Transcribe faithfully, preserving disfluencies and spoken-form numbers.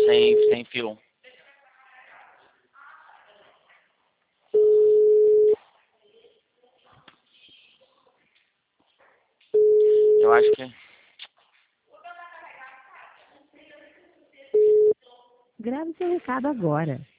sem, sem fio. Eu acho que... Grave seu recado agora.